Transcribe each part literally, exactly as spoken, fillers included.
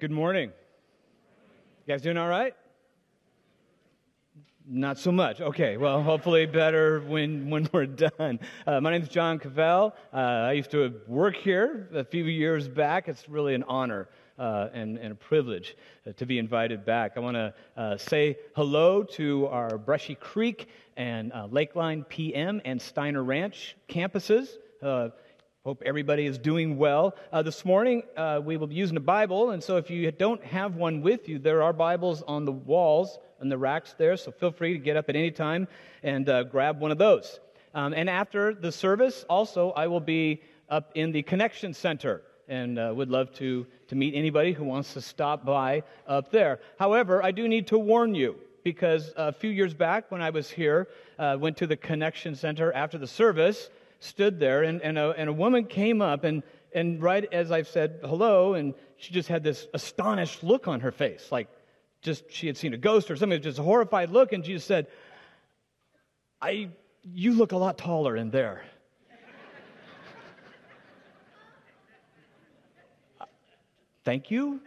Good morning. You guys doing all right? Not so much. Okay, well, hopefully better when, when we're done. Uh, my name is John Cavell. Uh, I used to work here a few years back. It's really an honor uh, and, and a privilege uh, to be invited back. I want to uh, say hello to our Brushy Creek and uh, Lakeline P M and Steiner Ranch campuses. Uh, Hope everybody is doing well. Uh, this morning, uh, we will be using a Bible, and so if you don't have one with you, there are Bibles on the walls and the racks there, so feel free to get up at any time and uh, grab one of those. Um, and after the service, also, I will be up in the Connection Center, and uh, would love to, to meet anybody who wants to stop by up there. However, I do need to warn you, because a few years back when I was here, uh, went to the Connection Center after the service, stood there, and, and, a, and a woman came up, and, and right as I said hello, and she just had this astonished look on her face, like just she had seen a ghost or something, just a horrified look, and she just said, I, you look a lot taller in there. Thank you.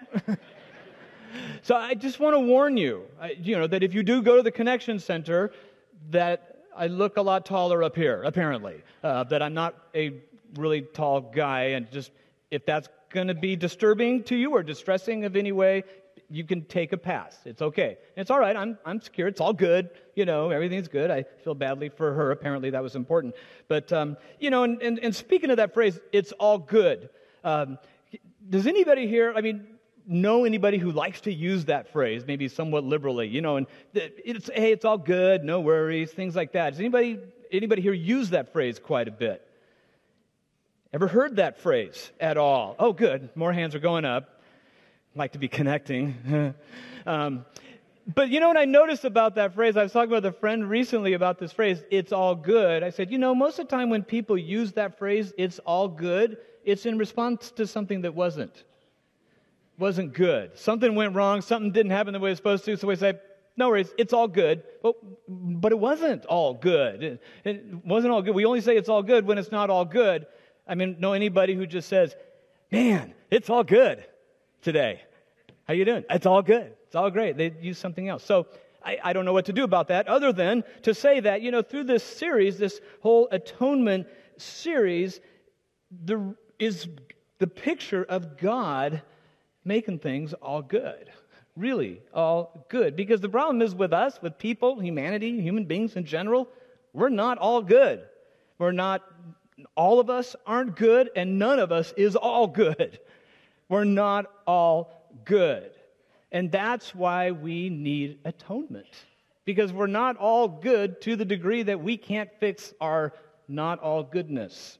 So I just want to warn you, you know, that if you do go to the Connection Center, that I look a lot taller up here, apparently, uh, that I'm not a really tall guy, and just if that's going to be disturbing to you or distressing of any way, you can take a pass. It's okay. And it's all right. I'm I'm secure. It's all good. You know, everything's good. I feel badly for her. Apparently that was important. But, um, you know, and, and, and speaking of that phrase, it's all good. Um, does anybody here, I mean, know anybody who likes to use that phrase, maybe somewhat liberally, you know, and it's, hey, it's all good, no worries, things like that. Does anybody anybody here use that phrase quite a bit? Ever heard that phrase at all? Oh, good. More hands are going up. Like to be connecting. um, but you know what I noticed about that phrase? I was talking with a friend recently about this phrase, it's all good. I said, you know, most of the time when people use that phrase, it's all good, it's in response to something that wasn't. wasn't good. Something went wrong. Something didn't happen the way it was supposed to. So we say, no worries, it's all good. But, but it wasn't all good. It, it wasn't all good. We only say it's all good when it's not all good. I mean, know anybody who just says, man, it's all good today. How you doing? It's all good. It's all great. They use something else. So I, I don't know what to do about that other than to say that, you know, through this series, this whole atonement series, there is the picture of God making things all good, really all good. Because the problem is with us, with people, humanity, human beings in general, we're not all good. We're not, all of us aren't good, and none of us is all good. We're not all good. And that's why we need atonement. Because we're not all good to the degree that we can't fix our not all goodness.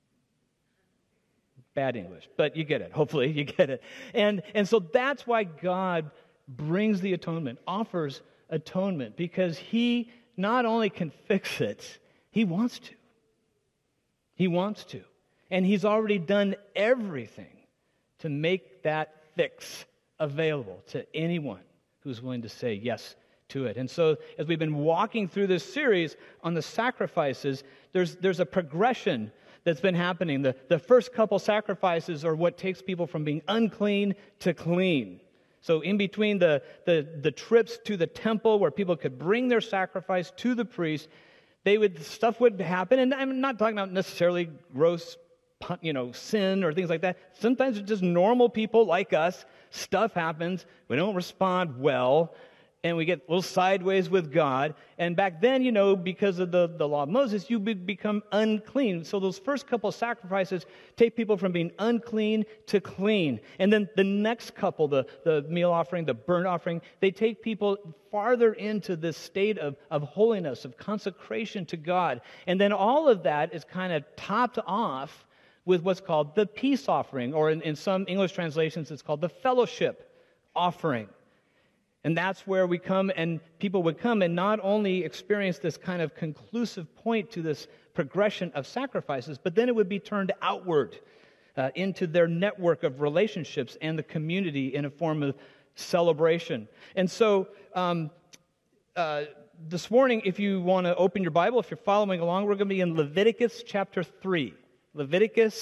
Bad English, but you get it. Hopefully you get it. And and so that's why God brings the atonement, offers atonement, because He not only can fix it, He wants to. He wants to. And He's already done everything to make that fix available to anyone who's willing to say yes to it. And so as we've been walking through this series on the sacrifices, there's there's a progression that's been happening. The, the first couple sacrifices are what takes people from being unclean to clean. So in between the, the, the trips to the temple where people could bring their sacrifice to the priest, they would stuff would happen. And I'm not talking about necessarily gross, you know, sin or things like that. Sometimes it's just normal people like us. Stuff happens. We don't respond well. And we get a little sideways with God. And back then, you know, because of the, the law of Moses, you would become unclean. So those first couple of sacrifices take people from being unclean to clean. And then the next couple, the, the meal offering, the burnt offering, they take people farther into this state of, of holiness, of consecration to God. And then all of that is kind of topped off with what's called the peace offering, or in, in some English translations, it's called the fellowship offering. And that's where we come, and people would come and not only experience this kind of conclusive point to this progression of sacrifices, but then it would be turned outward uh, into their network of relationships and the community in a form of celebration. And so um, uh, this morning, if you want to open your Bible, if you're following along, we're going to be in Leviticus chapter three. Leviticus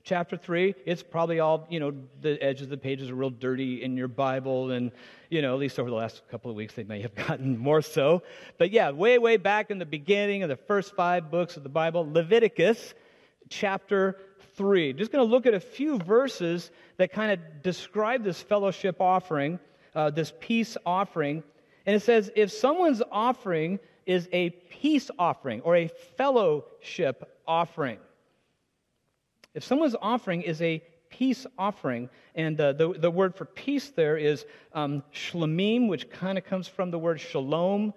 chapter three, it's probably all, you know, the edges of the pages are real dirty in your Bible, and, you know, at least over the last couple of weeks, they may have gotten more so. But yeah, way, way back in the beginning of the first five books of the Bible, Leviticus chapter three. Just going to look at a few verses that kind of describe this fellowship offering, uh, this peace offering. And it says, if someone's offering is a peace offering or a fellowship offering, if someone's offering is a peace offering, and uh, the, the word for peace there is um, shlamim, which kind of comes from the word shalom.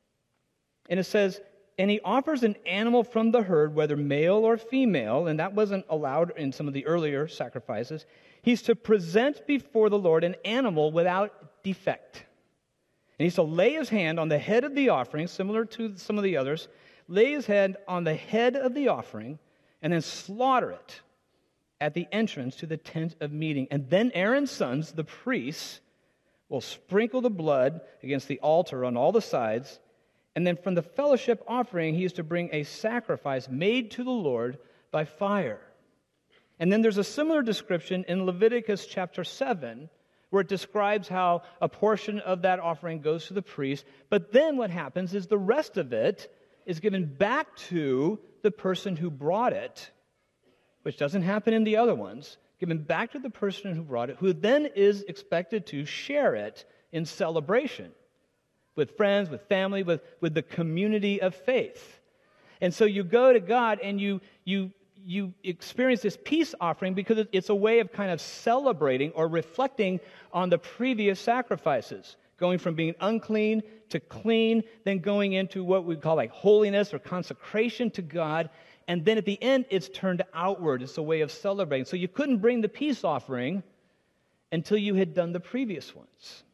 And it says, and he offers an animal from the herd, whether male or female, and that wasn't allowed in some of the earlier sacrifices. He's to present before the Lord an animal without defect. And he's to lay his hand on the head of the offering, similar to some of the others, lay his hand on the head of the offering, and then slaughter it at the entrance to the tent of meeting. And then Aaron's sons, the priests, will sprinkle the blood against the altar on all the sides. And then from the fellowship offering, he is to bring a sacrifice made to the Lord by fire. And then there's a similar description in Leviticus chapter seven, where it describes how a portion of that offering goes to the priest. But then what happens is the rest of it is given back to the person who brought it, which doesn't happen in the other ones, given back to the person who brought it, who then is expected to share it in celebration with friends, with family, with, with the community of faith. And so you go to God and you you you experience this peace offering because it's a way of kind of celebrating or reflecting on the previous sacrifices, going from being unclean to clean, then going into what we call like holiness or consecration to God, and then at the end it's turned outward. It's a way of celebrating. So you couldn't bring the peace offering until you had done the previous ones.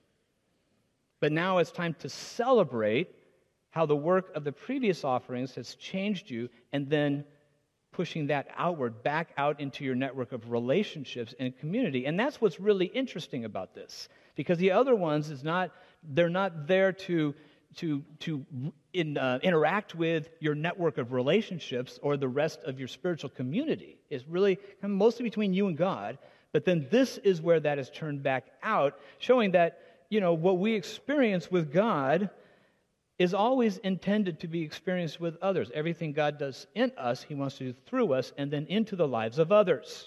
But now it's time to celebrate how the work of the previous offerings has changed you, and then pushing that outward, back out into your network of relationships and community. And that's what's really interesting about this, because the other ones is not, they're not there to to to in, uh, interact with your network of relationships or the rest of your spiritual community. It's really kind of mostly between you and God. But then this is where that is turned back out, showing that, you know, what we experience with God is always intended to be experienced with others. Everything God does in us, he wants to do through us and then into the lives of others.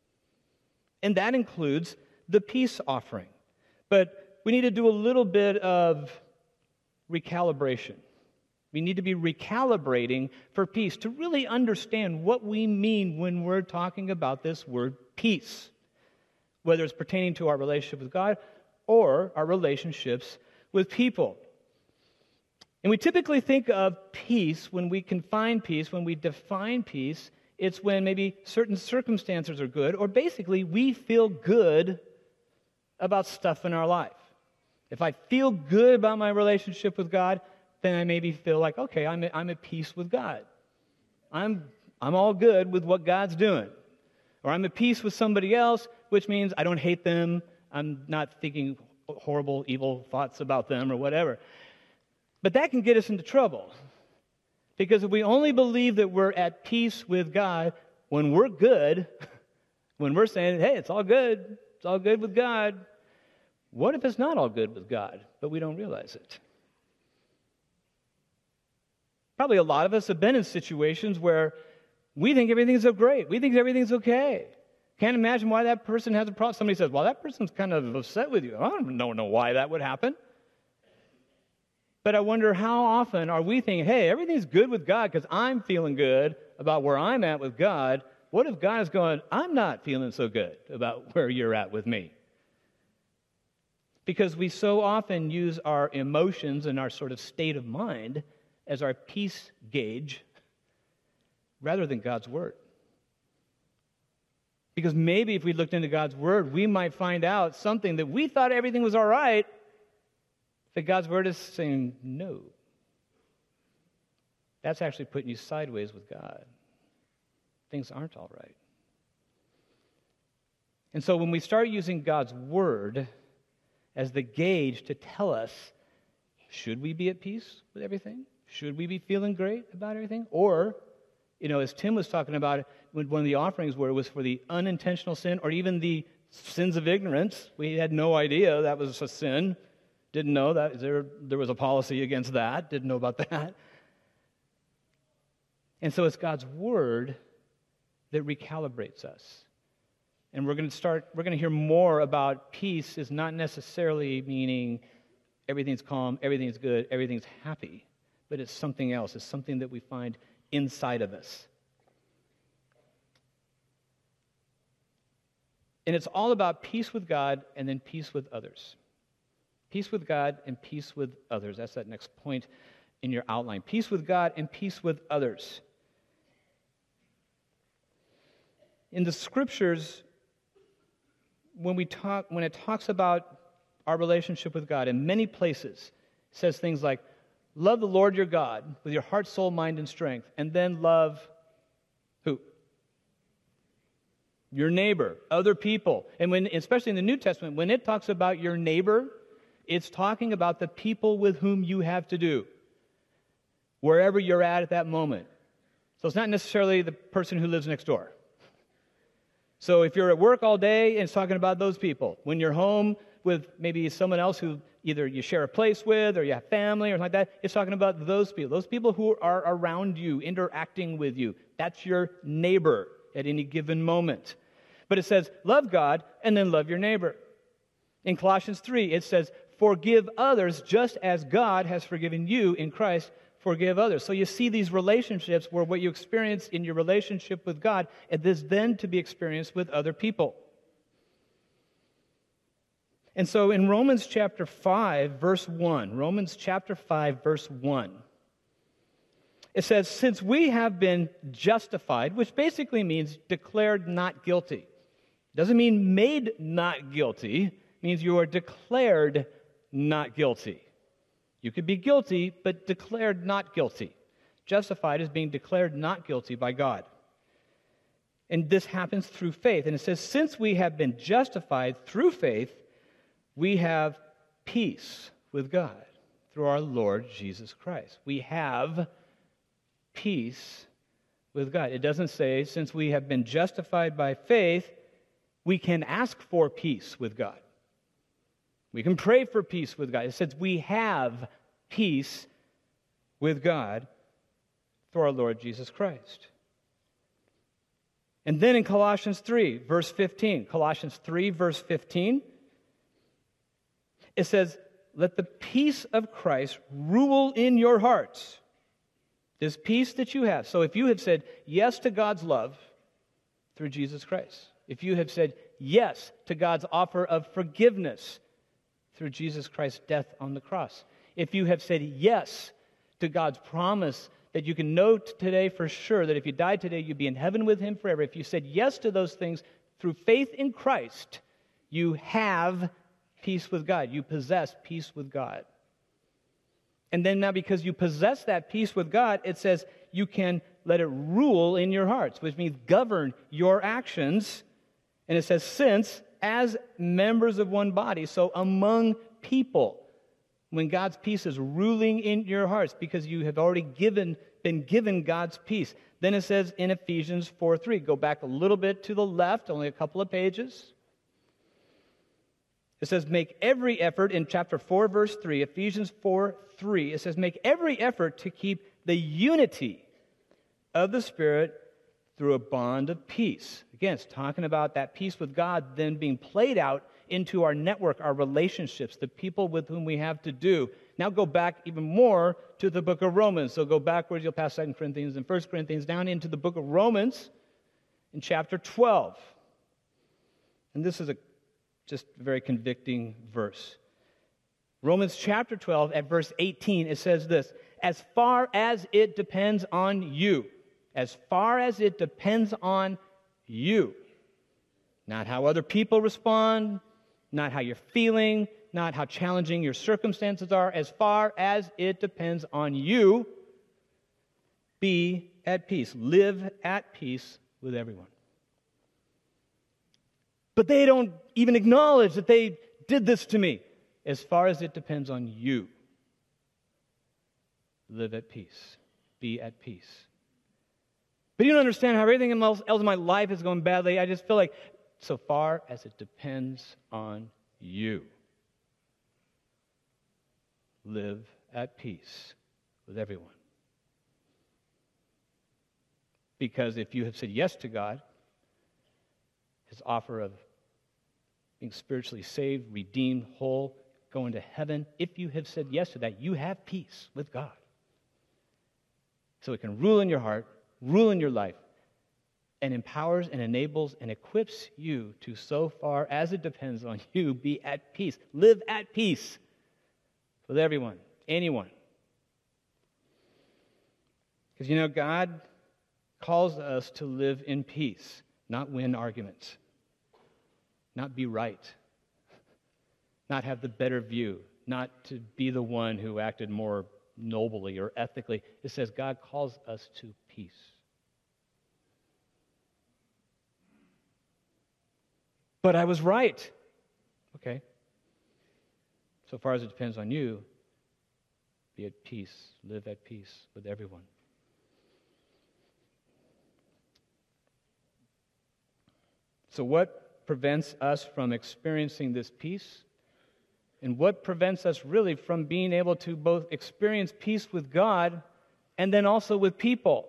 And that includes the peace offering. But we need to do a little bit of recalibration. We need to be recalibrating for peace to really understand what we mean when we're talking about this word peace, whether it's pertaining to our relationship with God or our relationships with people. And we typically think of peace when we confine peace, when we define peace, it's when maybe certain circumstances are good, or basically we feel good about stuff in our life. If I feel good about my relationship with God, then I maybe feel like, okay, I'm at, I'm at peace with God. I'm, I'm all good with what God's doing. Or I'm at peace with somebody else, which means I don't hate them, I'm not thinking horrible, evil thoughts about them or whatever. But that can get us into trouble. Because if we only believe that we're at peace with God when we're good, when we're saying, hey, it's all good, it's all good with God, what if it's not all good with God, but we don't realize it? Probably a lot of us have been in situations where we think everything's so great. We think everything's okay. Can't imagine why that person has a problem. Somebody says, well, that person's kind of upset with you. I don't know why that would happen. But I wonder how often are we thinking, hey, everything's good with God because I'm feeling good about where I'm at with God. What if God is going, I'm not feeling so good about where you're at with me? Because we so often use our emotions and our sort of state of mind as our peace gauge rather than God's Word. Because maybe if we looked into God's Word, we might find out something that we thought everything was all right, that God's Word is saying no. That's actually putting you sideways with God. Things aren't all right. And so when we start using God's Word as the gauge to tell us, should we be at peace with everything? Should we be feeling great about everything? Or, you know, as Tim was talking about, when one of the offerings where it was for the unintentional sin or even the sins of ignorance. We had no idea that was a sin. Didn't know that there, there was a policy against that. Didn't know about that. And so it's God's word that recalibrates us. And we're going to start, we're going to hear more about peace is not necessarily meaning everything's calm, everything's good, everything's happy, but it's something else. It's something that we find inside of us. And it's all about peace with God and then peace with others. Peace with God and peace with others. That's that next point in your outline. Peace with God and peace with others. In the scriptures, when we talk, when it talks about our relationship with God, in many places, it says things like, love the Lord your God with your heart, soul, mind, and strength, and then love who? Your neighbor, other people. And when, especially in the New Testament, when it talks about your neighbor, it's talking about the people with whom you have to do, wherever you're at at that moment. So it's not necessarily the person who lives next door. So if you're at work all day, it's talking about those people. When you're home with maybe someone else who either you share a place with or you have family or something like that, it's talking about those people. Those people who are around you, interacting with you. That's your neighbor at any given moment. But it says, love God and then love your neighbor. In Colossians three, it says, forgive others just as God has forgiven you in Christ. Forgive others. So you see these relationships where what you experience in your relationship with God is then to be experienced with other people. And so in Romans chapter five, verse one, Romans chapter five, verse one, it says, since we have been justified, which basically means declared not guilty. It doesn't mean made not guilty. It means you are declared not guilty. You could be guilty, but declared not guilty. Justified is being declared not guilty by God. And this happens through faith. And it says, since we have been justified through faith, we have peace with God through our Lord Jesus Christ. We have peace with God. It doesn't say, since we have been justified by faith, we can ask for peace with God. We can pray for peace with God. It says we have peace with God through our Lord Jesus Christ. And then in Colossians three, verse fifteen, Colossians three, verse fifteen, it says, let the peace of Christ rule in your hearts. This peace that you have. So if you have said yes to God's love through Jesus Christ, if you have said yes to God's offer of forgiveness through Jesus Christ's death on the cross, if you have said yes to God's promise that you can know today for sure that if you died today, you'd be in heaven with Him forever, if you said yes to those things through faith in Christ, you have peace with God. You possess peace with God. And then now because you possess that peace with God, it says you can let it rule in your hearts, which means govern your actions. And it says, since as members of one body, so among people, when God's peace is ruling in your hearts because you have already given, been given God's peace. Then it says in Ephesians four three, go back a little bit to the left, only a couple of pages. It says, make every effort, in chapter four, verse three, Ephesians four three, it says, make every effort to keep the unity of the Spirit through a bond of peace. Again, it's talking about that peace with God then being played out into our network, our relationships, the people with whom we have to do. Now go back even more to the book of Romans. So go backwards, you'll pass Second Corinthians and First Corinthians, down into the book of Romans in chapter twelve. And this is a just a very convicting verse. Romans chapter twelve at verse eighteen, it says this, as far as it depends on you, as far as it depends on you, not how other people respond, not how you're feeling, not how challenging your circumstances are, as far as it depends on you, be at peace, live at peace with everyone. But they don't even acknowledge that they did this to me. As far as it depends on you, live at peace. Be at peace. But you don't understand how everything else else in my life is going badly. I just feel like, so far as it depends on you, live at peace with everyone. Because if you have said yes to God, His offer of being spiritually saved, redeemed, whole, going to heaven, if you have said yes to that, you have peace with God. So it can rule in your heart, rule in your life, and empowers and enables and equips you to, so far as it depends on you, be at peace. Live at peace with everyone, anyone. Because, you know, God calls us to live in peace, not win arguments, not be right, not have the better view, not to be the one who acted more nobly or ethically. It says God calls us to peace. But I was right. Okay. So far as it depends on you, be at peace, live at peace with everyone. So what prevents us from experiencing this peace? And what prevents us really from being able to both experience peace with God and then also with people?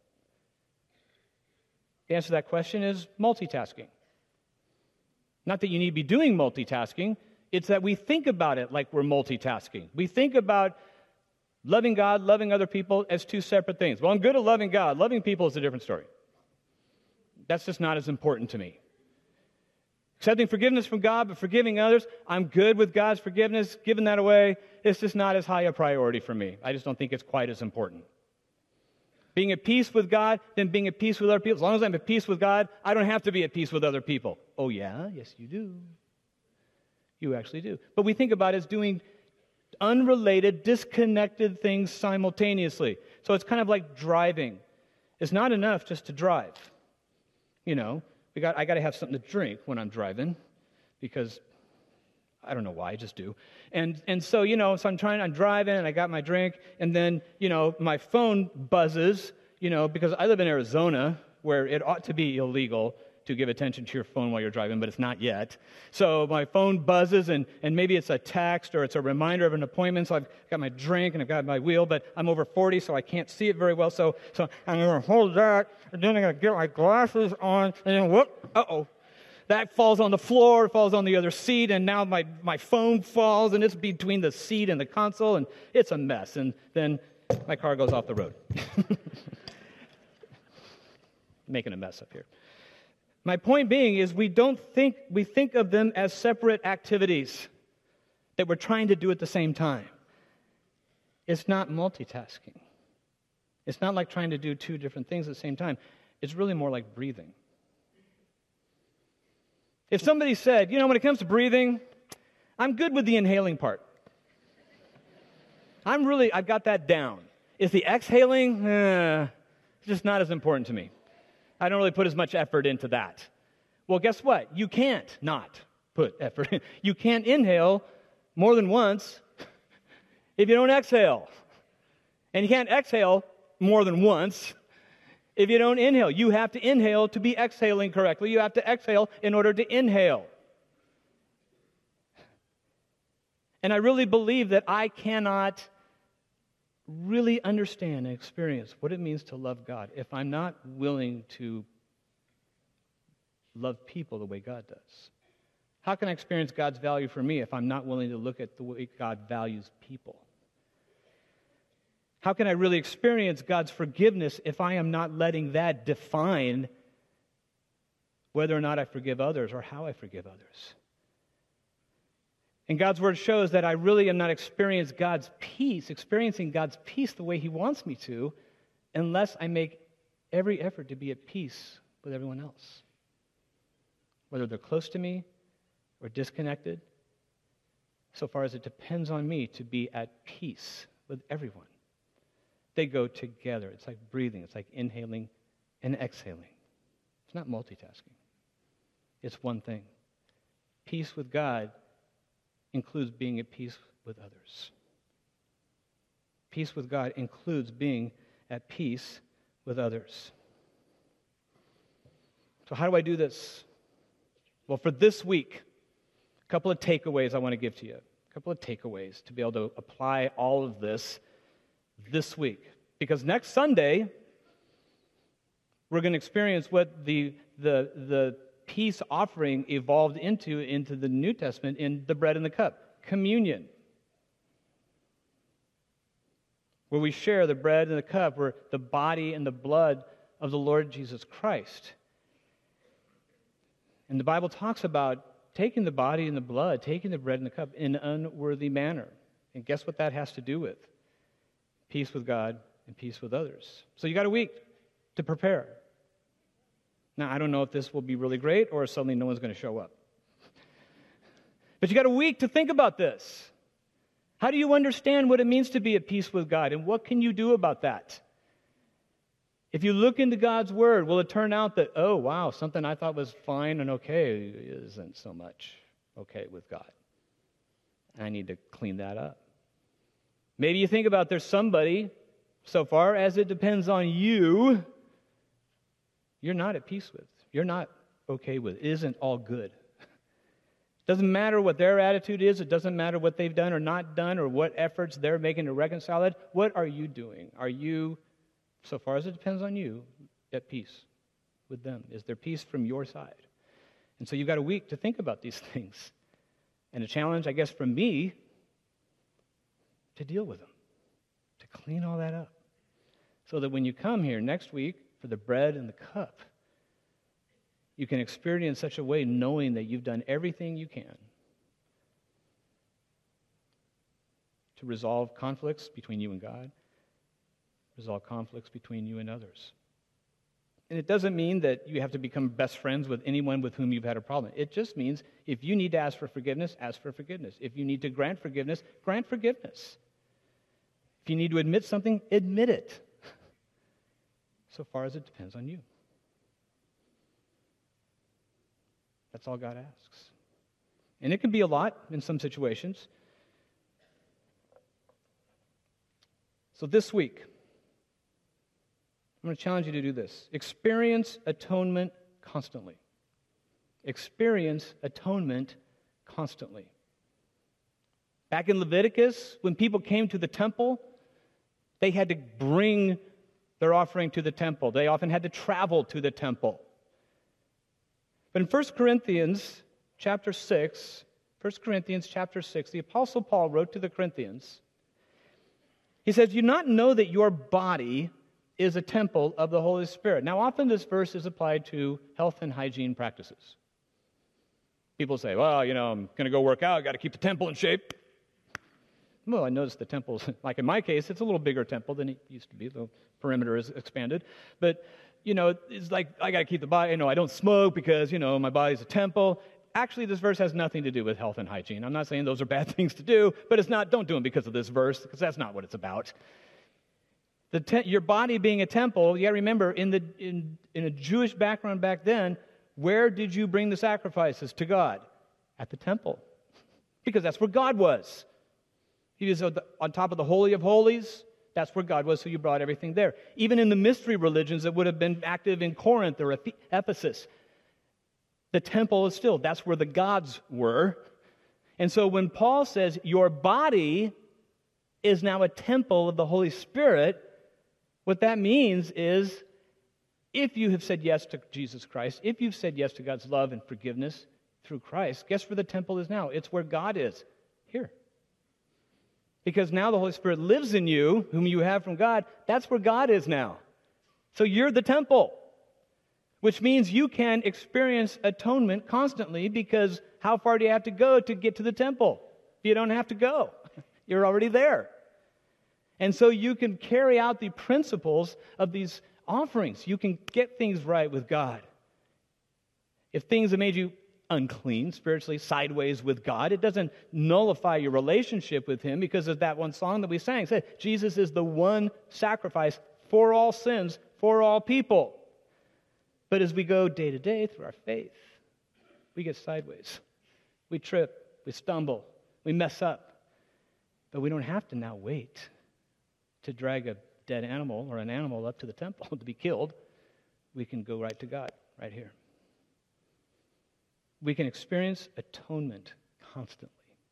The answer to that question is multitasking. Not that you need to be doing multitasking, it's that we think about it like we're multitasking. We think about loving God, loving other people as two separate things. Well, I'm good at loving God. Loving people is a different story. That's just not as important to me. Accepting forgiveness from God, but forgiving others, I'm good with God's forgiveness. Giving that away, it's just not as high a priority for me. I just don't think it's quite as important. Being at peace with God, then being at peace with other people. As long as I'm at peace with God, I don't have to be at peace with other people. Oh yeah? Yes, you do. You actually do. But we think about it as doing unrelated, disconnected things simultaneously. So it's kind of like driving. It's not enough just to drive. You know, we got I got to have something to drink when I'm driving because I don't know why, I just do. And and so, you know, so I'm trying, I'm driving and I got my drink and then, you know, my phone buzzes, you know, because I live in Arizona where it ought to be illegal to give attention to your phone while you're driving, but it's not yet. So my phone buzzes and, and maybe it's a text or it's a reminder of an appointment. So I've got my drink and I've got my wheel, but I'm over forty, so I can't see it very well. So so I'm going to hold that and then I'm going to get my glasses on and then whoop, uh-oh. That falls on the floor, falls on the other seat, and now my, my phone falls, and it's between the seat and the console, and it's a mess. And then my car goes off the road. Making a mess up here. My point being is we don't think, we think of them as separate activities that we're trying to do at the same time. It's not multitasking. It's not like trying to do two different things at the same time. It's really more like breathing. If somebody said, you know, when it comes to breathing, I'm good with the inhaling part. I'm really, I've got that down. Is the exhaling, eh, it's just not as important to me. I don't really put as much effort into that. Well, guess what? You can't not put effort in. You can't inhale more than once if you don't exhale. And you can't exhale more than once if you don't inhale. You have to inhale to be exhaling correctly. You have to exhale in order to inhale. And I really believe that I cannot really understand and experience what it means to love God if I'm not willing to love people the way God does. How can I experience God's value for me if I'm not willing to look at the way God values people? How can I really experience God's forgiveness if I am not letting that define whether or not I forgive others or how I forgive others? And God's Word shows that I really am not experiencing God's peace, experiencing God's peace the way He wants me to, unless I make every effort to be at peace with everyone else. Whether they're close to me or disconnected, so far as it depends on me to be at peace with everyone. They go together. It's like breathing. It's like inhaling and exhaling. It's not multitasking. It's one thing. Peace with God includes being at peace with others. Peace with God includes being at peace with others. So how do I do this? Well, for this week, a couple of takeaways I want to give to you. A couple of takeaways to be able to apply all of this this week. Because next Sunday, we're going to experience what the, the, the peace offering evolved into, into the New Testament in the bread and the cup, communion. Where we share the bread and the cup, where the body and the blood of the Lord Jesus Christ. And the Bible talks about taking the body and the blood, taking the bread and the cup in an unworthy manner. And guess what that has to do with? Peace with God and peace with others. So you got a week to prepare. Now, I don't know if this will be really great or suddenly no one's going to show up. But you got a week to think about this. How do you understand what it means to be at peace with God? And what can you do about that? If you look into God's Word, will it turn out that, oh, wow, something I thought was fine and okay isn't so much okay with God? I need to clean that up. Maybe you think about there's somebody, so far as it depends on you, you're not at peace with. You're not okay with. It isn't all good. It doesn't matter what their attitude is. It doesn't matter what they've done or not done or what efforts they're making to reconcile it. What are you doing? Are you, so far as it depends on you, at peace with them? Is there peace from your side? And so you've got a week to think about these things. And a challenge, I guess, from me to deal with them, to clean all that up. So that when you come here next week for the bread and the cup, you can experience such a way knowing that you've done everything you can to resolve conflicts between you and God, resolve conflicts between you and others. And it doesn't mean that you have to become best friends with anyone with whom you've had a problem. It just means if you need to ask for forgiveness, ask for forgiveness. If you need to grant forgiveness, grant forgiveness. If you need to admit something, admit it. So far as it depends on you. That's all God asks. And it can be a lot in some situations. So this week, I'm going to challenge you to do this. Experience atonement constantly. Experience atonement constantly. Back in Leviticus, when people came to the temple, they had to bring their offering to the temple. They often had to travel to the temple. But in First Corinthians chapter six, First Corinthians chapter six, the Apostle Paul wrote to the Corinthians, he says, "You not know that your body is a temple of the Holy Spirit." Now, often this verse is applied to health and hygiene practices. People say, well, you know, I'm going to go work out. I've got to keep the temple in shape. Well, I noticed the temple's, like in my case, it's a little bigger temple than it used to be. The perimeter is expanded. But, you know, it's like, I got to keep the body, you know, I don't smoke because, you know, my body's a temple. Actually, this verse has nothing to do with health and hygiene. I'm not saying those are bad things to do, but it's not, don't do them because of this verse, because that's not what it's about. The te- your body being a temple, you got to remember, in, the, in, in a Jewish background back then, where did you bring the sacrifices to God? At the temple. Because that's where God was. He was on top of the Holy of Holies. That's where God was, so you brought everything there. Even in the mystery religions that would have been active in Corinth or Ephesus, the temple is still, that's where the gods were. And so when Paul says your body is now a temple of the Holy Spirit, what that means is if you have said yes to Jesus Christ, if you've said yes to God's love and forgiveness through Christ, guess where the temple is now? It's where God is, here. Because now the Holy Spirit lives in you, whom you have from God. That's where God is now. So you're the temple, which means you can experience atonement constantly, because how far do you have to go to get to the temple? You don't have to go. You're already there. And so you can carry out the principles of these offerings. You can get things right with God. If things have made you unclean, spiritually sideways with God, it doesn't nullify your relationship with Him, because of that one song that we sang. It said, Jesus is the one sacrifice for all sins, for all people. But as we go day to day through our faith, we get sideways. We trip, we stumble, we mess up. But we don't have to now wait to drag a dead animal or an animal up to the temple to be killed. We can go right to God, right here. we can experience atonement constantly.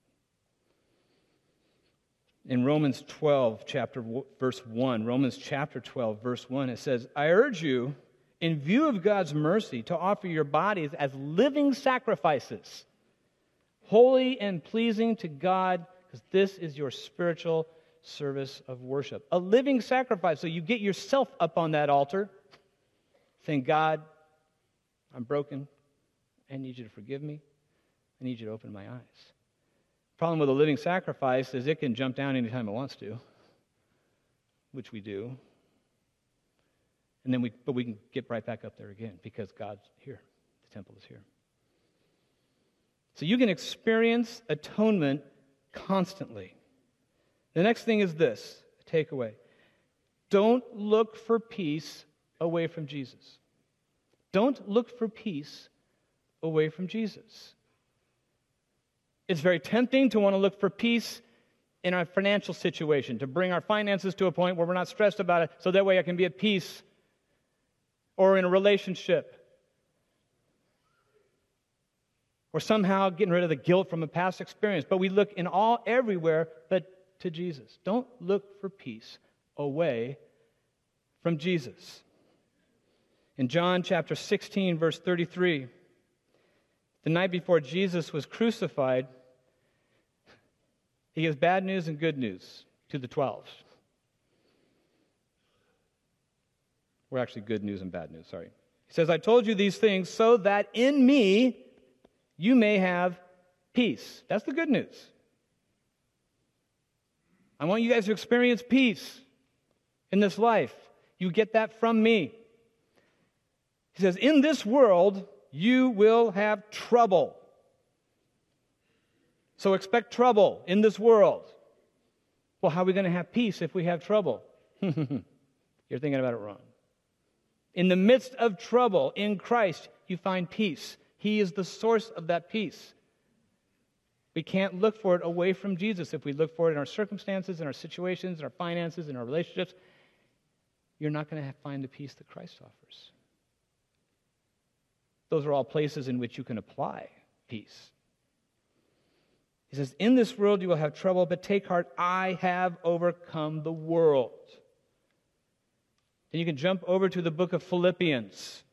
In Romans twelve, chapter verse one, Romans chapter twelve, verse one, it says, I urge you, in view of God's mercy, to offer your bodies as living sacrifices, holy and pleasing to God, because this is your spiritual service of worship. A living sacrifice. So you get yourself up on that altar, saying, God, I'm broken. I need you to forgive me. I need you to open my eyes. Problem with a living sacrifice is it can jump down anytime it wants to, which we do. And then we, but we can get right back up there again because God's here. The temple is here. So you can experience atonement constantly. The next thing is this, a takeaway. Don't look for peace away from Jesus. Don't look for peace away from Jesus. It's very tempting to want to look for peace in our financial situation, to bring our finances to a point where we're not stressed about it, so that way I can be at peace. Or in a relationship. Or somehow getting rid of the guilt from a past experience. But we look in all, everywhere, but to Jesus. Don't look for peace away from Jesus. In John chapter sixteen, verse thirty-three, the night before Jesus was crucified, he gives bad news and good news to the twelve. Or actually good news and bad news, sorry. He says, I told you these things so that in me you may have peace. That's the good news. I want you guys to experience peace in this life. You get that from me. He says, in this world, you will have trouble. So expect trouble in this world. Well, how are we going to have peace if we have trouble? You're thinking about it wrong. In the midst of trouble, in Christ, you find peace. He is the source of that peace. We can't look for it away from Jesus. If we look for it in our circumstances, in our situations, in our finances, in our relationships, you're not going to find the peace that Christ offers. Those are all places in which you can apply peace. He says, in this world you will have trouble, but take heart, I have overcome the world. Then you can jump over to the book of Philippians.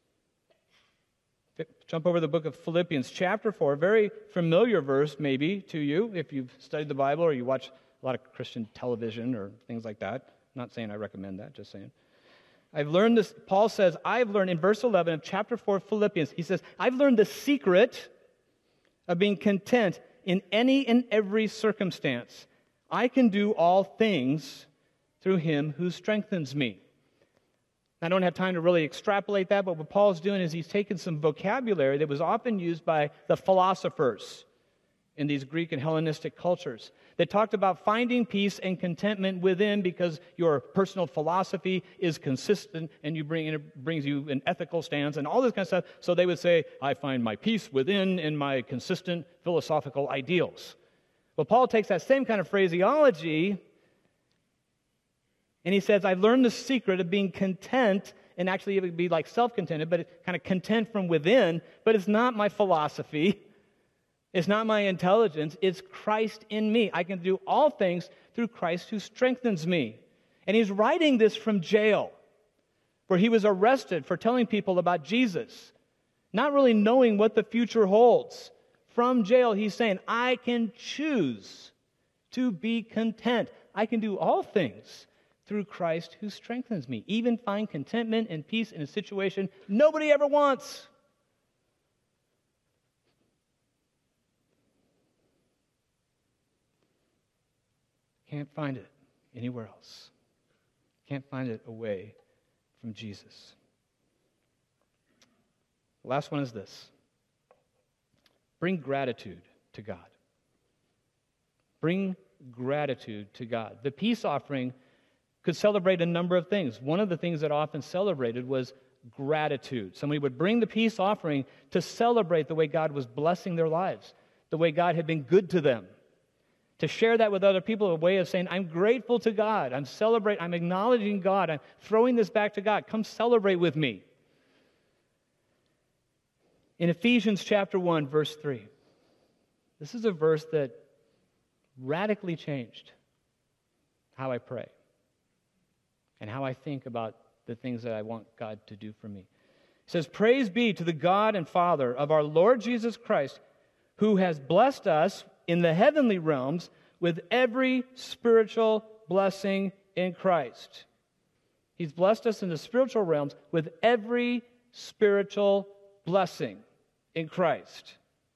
Jump over to the book of Philippians, chapter four, a very familiar verse maybe to you if you've studied the Bible or you watch a lot of Christian television or things like that. I'm not saying I recommend that, just saying. I've learned this, Paul says, I've learned in verse eleven of chapter four of Philippians, he says, I've learned the secret of being content in any and every circumstance. I can do all things through him who strengthens me. I don't have time to really extrapolate that, but what Paul's doing is he's taken some vocabulary that was often used by the philosophers in these Greek and Hellenistic cultures. They talked about finding peace and contentment within because your personal philosophy is consistent and you bring it brings you an ethical stance and all this kind of stuff. So they would say, I find my peace within in my consistent philosophical ideals. Well, Paul takes that same kind of phraseology and he says, I've learned the secret of being content, and actually it would be like self-contented, but it's kind of content from within, but it's not my philosophy. It's not my intelligence. It's Christ in me. I can do all things through Christ who strengthens me. And he's writing this from jail, where he was arrested for telling people about Jesus, not really knowing what the future holds. From jail, he's saying, I can choose to be content. I can do all things through Christ who strengthens me. Even find contentment and peace in a situation nobody ever wants. Can't find it anywhere else. Can't find it away from Jesus. The last one is this. Bring gratitude to God. Bring gratitude to God. The peace offering could celebrate a number of things. One of the things that often celebrated was gratitude. Somebody would bring the peace offering to celebrate the way God was blessing their lives, the way God had been good to them. To share that with other people, a way of saying, I'm grateful to God. I'm celebrating, I'm acknowledging God. I'm throwing this back to God. Come celebrate with me. In Ephesians chapter one, verse three, this is a verse that radically changed how I pray and how I think about the things that I want God to do for me. It says, "Praise be to the God and Father of our Lord Jesus Christ, who has blessed us in the heavenly realms with every spiritual blessing in Christ." He's blessed us in the spiritual realms with every spiritual blessing in Christ.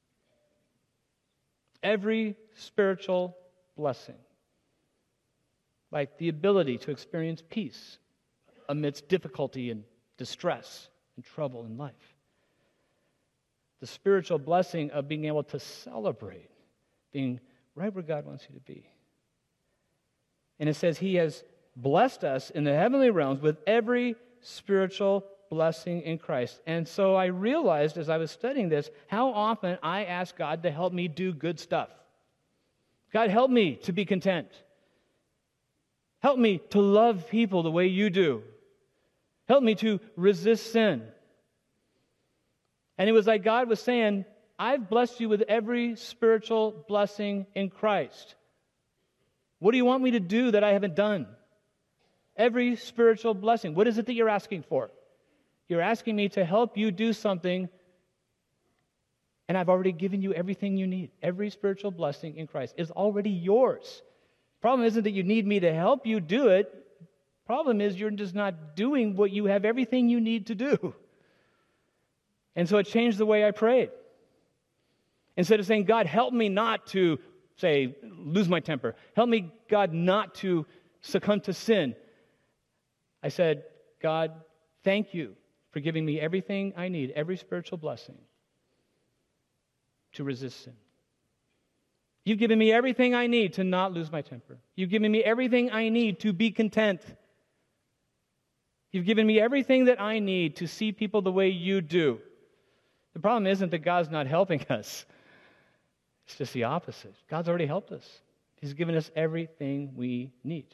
Every spiritual blessing. Like the ability to experience peace amidst difficulty and distress and trouble in life. The spiritual blessing of being able to celebrate, being right where God wants you to be. And it says He has blessed us in the heavenly realms with every spiritual blessing in Christ. And so I realized as I was studying this, how often I ask God to help me do good stuff. God, help me to be content. Help me to love people the way you do. Help me to resist sin. And it was like God was saying, I've blessed you with every spiritual blessing in Christ. What do you want me to do that I haven't done? Every spiritual blessing. What is it that you're asking for? You're asking me to help you do something, and I've already given you everything you need. Every spiritual blessing in Christ is already yours. Problem isn't that you need me to help you do it. Problem is you're just not doing what you have everything you need to do. And so it changed the way I prayed. Instead of saying, God, help me not to, say, lose my temper. Help me, God, not to succumb to sin. I said, God, thank you for giving me everything I need, every spiritual blessing to resist sin. You've given me everything I need to not lose my temper. You've given me everything I need to be content. You've given me everything that I need to see people the way you do. The problem isn't that God's not helping us. It's just the opposite. God's already helped us. He's given us everything we need.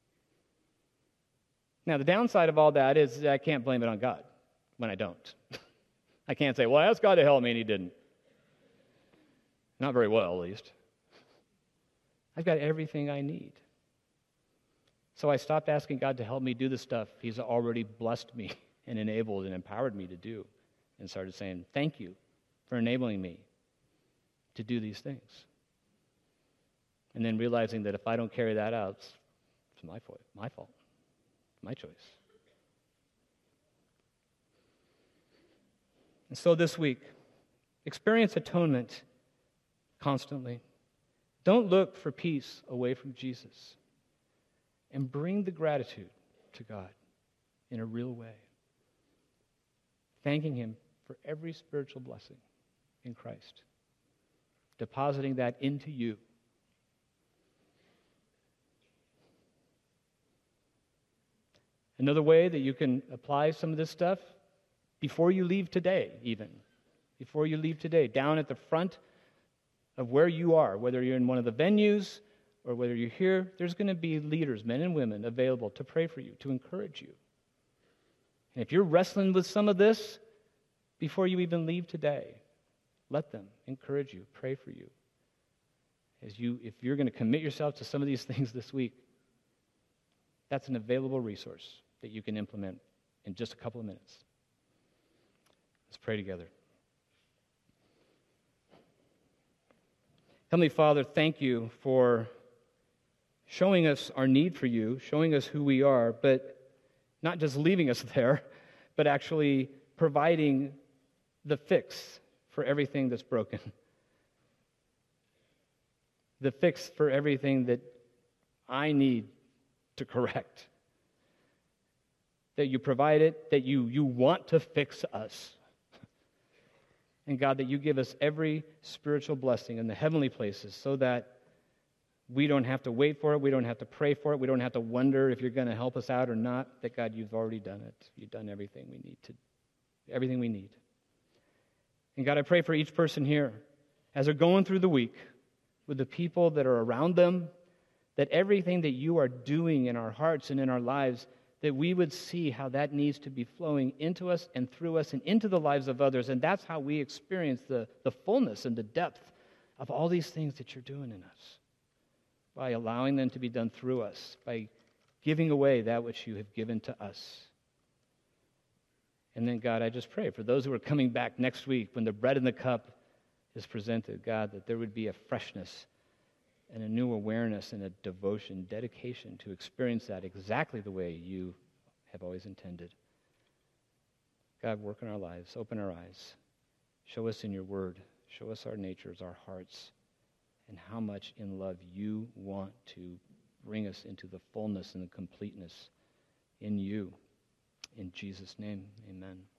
Now, the downside of all that is that I can't blame it on God when I don't. I can't say, well, I asked God to help me and He didn't. Not very well, at least. I've got everything I need. So I stopped asking God to help me do the stuff He's already blessed me and enabled and empowered me to do, and started saying, thank you for enabling me to do these things. And then realizing that if I don't carry that out, it's, it's my fault, my fault, my choice. And so this week, experience atonement constantly. Don't look for peace away from Jesus. And bring the gratitude to God in a real way. Thanking Him for every spiritual blessing in Christ. Depositing that into you. Another way that you can apply some of this stuff, before you leave today even. Before you leave today, down at the front of where you are, whether you're in one of the venues or whether you're here, there's going to be leaders, men and women, available to pray for you, to encourage you. And if you're wrestling with some of this, before you even leave today, let them encourage you, pray for you. As you, if you're going to commit yourself to some of these things this week, that's an available resource that you can implement in just a couple of minutes. Let's pray together. Heavenly Father, thank you for showing us our need for you, showing us who we are, but not just leaving us there, but actually providing the fix for everything that's broken. The fix for everything that I need to correct. That you provide it, that you, you want to fix us. And God, that you give us every spiritual blessing in the heavenly places so that we don't have to wait for it, we don't have to pray for it, we don't have to wonder if you're going to help us out or not, that God, you've already done it. You've done everything we need to, everything we need. And God, I pray for each person here as they're going through the week with the people that are around them, that everything that you are doing in our hearts and in our lives, that we would see how that needs to be flowing into us and through us and into the lives of others. And that's how we experience the, the fullness and the depth of all these things that you're doing in us, by allowing them to be done through us, by giving away that which you have given to us. And then, God, I just pray for those who are coming back next week when the bread and the cup is presented, God, that there would be a freshness and a new awareness and a devotion, dedication to experience that exactly the way you have always intended. God, work in our lives, open our eyes, show us in your word, show us our natures, our hearts, and how much in love you want to bring us into the fullness and the completeness in you. In Jesus' name, amen.